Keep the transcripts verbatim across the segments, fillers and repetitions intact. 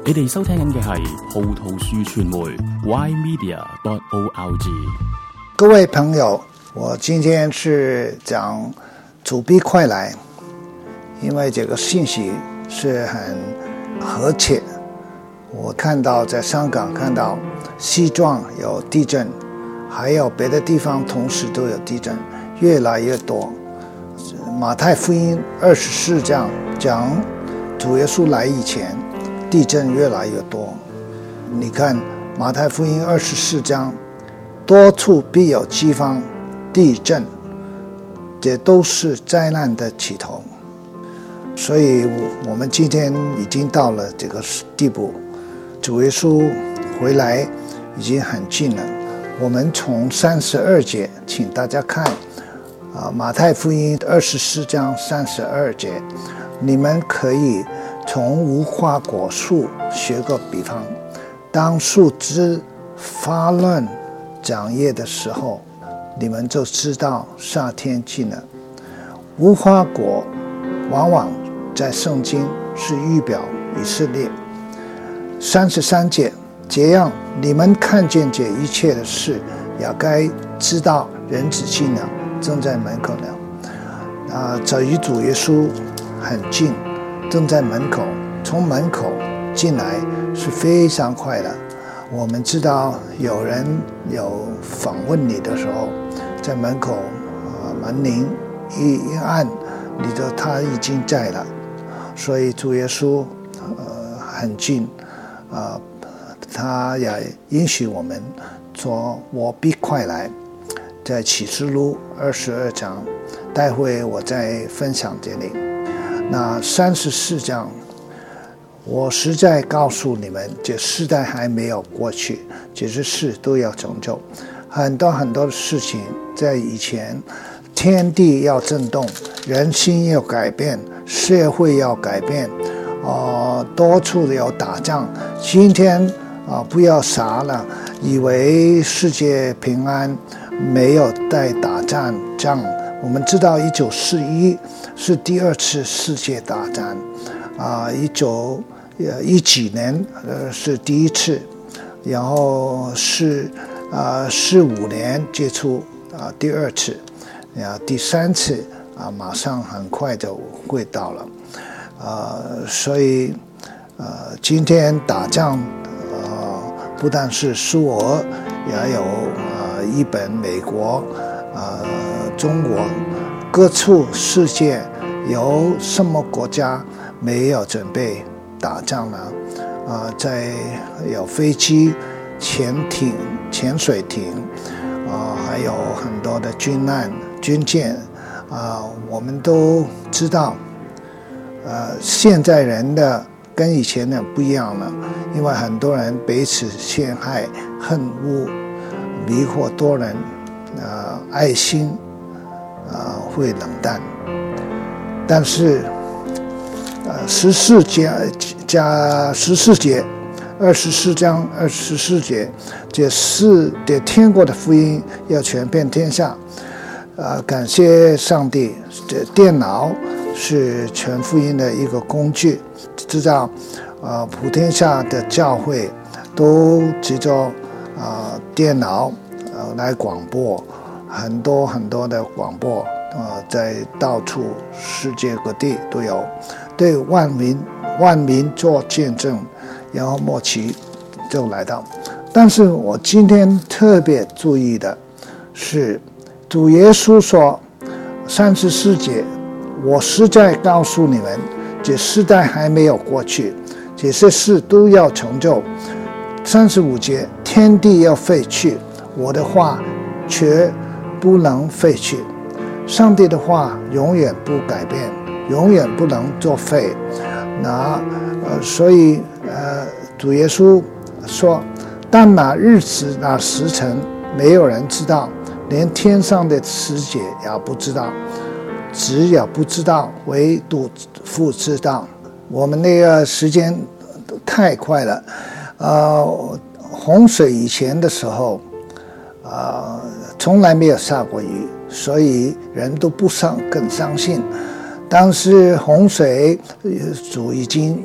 你哋收聽緊嘅係葡萄樹傳媒 y media dot org。 各位朋友，我今天是讲主必快来，因为这个信息是很和切。我看到在香港看到西藏有地震，还有别的地方同时都有地震，越来越多。马太福音二十四章讲主耶稣来以前地震越来越多。你看马太福音二十四章，多处必有饥荒、地震，这都是灾难的起头。所以我们今天已经到了这个地步，主耶稣回来已经很近了。我们从三十二节请大家看啊，马太福音二十四章三十二节，你们可以从无花果树学个比方，当树枝发乱长叶的时候，你们就知道夏天近了。无花果往往在圣经是预表以色列。三十三节，这样你们看见这一切的事，也该知道人子近了，正在门口了。啊，这与主耶稣很近，正在门口，从门口进来是非常快的。我们知道有人有访问你的时候，在门口、呃、门铃一一按，你就他已经在了。所以主耶稣、呃、很近、呃、他也允许我们说我必快来。在启示录二十二章，待会我再分享这里。那三十四章，我实在告诉你们，这世代还没有过去，这些事都要成就。很多很多的事情在以前，天地要震动，人心要改变，社会要改变，呃、多处有打仗。今天、呃、不要傻了，以为世界平安，没有在打仗仗。我们知道一九四一是第二次世界大战，啊，一九一几年呃是第一次，然后是啊四五年接触啊第二次，然后第三次啊马上很快就会到了，啊，所以呃今天打仗呃不但是苏俄，也有啊日本、美国。呃，中国各处世界有什么国家没有准备打仗呢？啊、呃，在有飞机、潜艇、潜水艇，啊、呃，还有很多的军舰、军舰，啊、呃，我们都知道，呃，现在人的跟以前的不一样了，因为很多人彼此陷害、恨恶、迷惑多人。呃，爱心呃会冷淡，但是呃十四节加十四节，二十四章二十四节，这四的天国的福音要传遍天下。呃，感谢上帝，这电脑是传福音的一个工具，知道呃普天下的教会都藉着呃电脑。呃，来广播，很多很多的广播，呃，在到处世界各地都有，对万民万民做见证，然后末期就来到。但是我今天特别注意的是，主耶稣说三十四节，我实在告诉你们，这世代还没有过去，这些事都要成就。三十五节，天地要废去。我的话却不能废去，上帝的话永远不改变，永远不能作废。那呃，所以呃，主耶稣说，但那日子那时辰，没有人知道，连天上的使者也不知道，子也不知道，唯独父知道。我们那个时间太快了，呃，洪水以前的时候。呃，从来没有下过雨，所以人都不相更相信。但是洪水主已经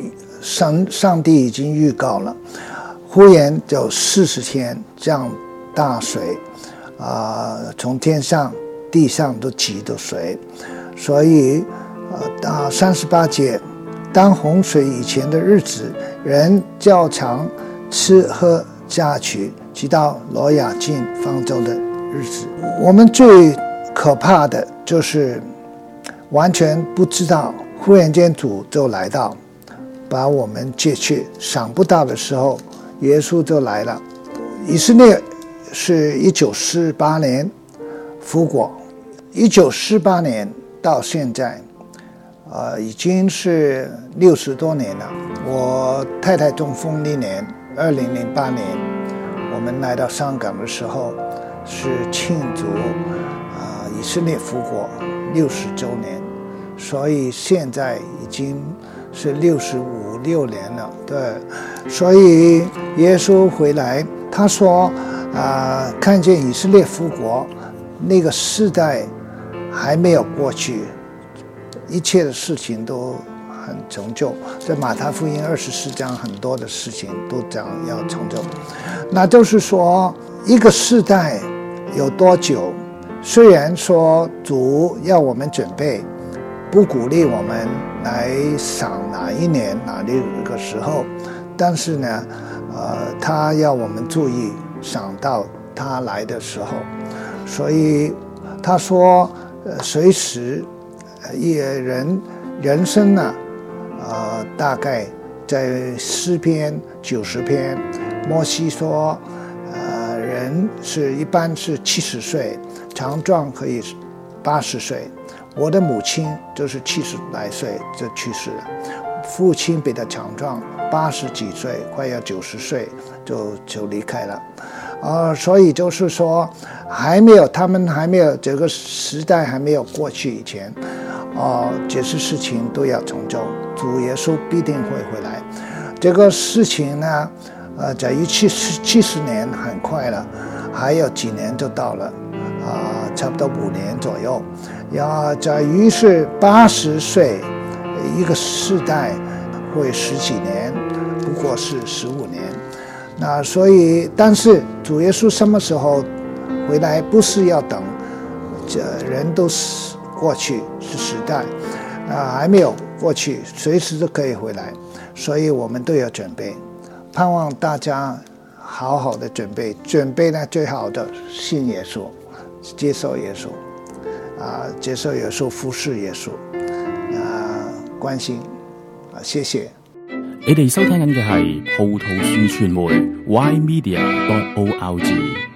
上上帝已经预告了，忽然就四十天降大水，啊、呃，从天上地上都挤的水，所以呃，到三十八节，当洪水以前的日子，人较常吃喝嫁娶，直到挪亚进方舟的日子。我们最可怕的就是完全不知道，忽然间主就来到，把我们接去，想不到的时候，耶稣就来了。以色列是一九四八年复国，一九四八年到现在，呃，已经是六十多年了。我太太中风那年，二零零八年，我们来到香港的时候，是庆祝啊、呃、以色列复国六十周年，所以现在已经是六十五六年了。对，所以耶稣回来，他说啊、呃，看见以色列复国，那个世代还没有过去，一切的事情都很成就。在马太福音二十四章，很多的事情都讲要成就。那就是说，一个世代有多久？虽然说主要我们准备，不鼓励我们来想哪一年哪一个时候，但是呢，呃，他要我们注意想到他来的时候，所以他说，呃，随时，一人人生呢，呃，大概在诗篇九十篇，摩西说，呃，人是一般是七十岁，强壮可以八十岁。我的母亲就是七十来岁就去世了，父亲比他强壮，八十几岁，快要九十岁就就离开了，呃，所以就是说，还没有他们还没有这个时代还没有过去以前，哦、呃，这些事情都要成就，主耶稣必定会回来。这个事情呢，呃，在于七十七十年很快了，还有几年就到了，啊、呃，差不多五年左右。要在于是八十岁一个世代会十几年，不过是十五年。那所以，但是主耶稣什么时候回来，不是要等这人都死过去是时代啊，还没有过去，随时都可以回来，所以我们都要准备。盼望大家好好的准备，准备呢最好的信耶稣，接受耶稣。啊，接受耶穌，服侍耶穌，啊，關心，啊，謝謝。 你哋收聽緊嘅係葡萄樹傳媒 Y Media dot O R G。